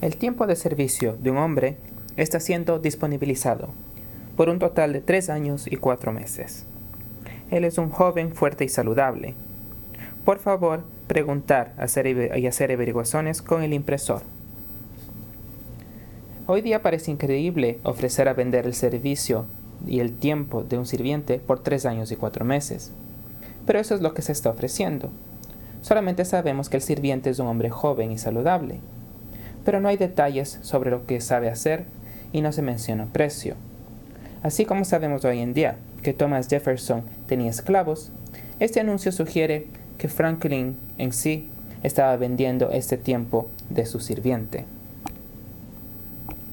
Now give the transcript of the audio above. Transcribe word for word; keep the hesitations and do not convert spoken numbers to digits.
El tiempo de servicio de un hombre está siendo disponibilizado por un total de tres años y cuatro meses. Él es un joven fuerte y saludable. Por favor, preguntar hacer y hacer averiguaciones con el impresor. Hoy día parece increíble ofrecer a vender el servicio y el tiempo de un sirviente por tres años y cuatro meses. Pero eso es lo que se está ofreciendo. Solamente sabemos que el sirviente es un hombre joven y saludable. Pero no hay detalles sobre lo que sabe hacer y no se menciona precio. Así como sabemos hoy en día que Thomas Jefferson tenía esclavos, este anuncio sugiere que Franklin en sí estaba vendiendo este tiempo de su sirviente.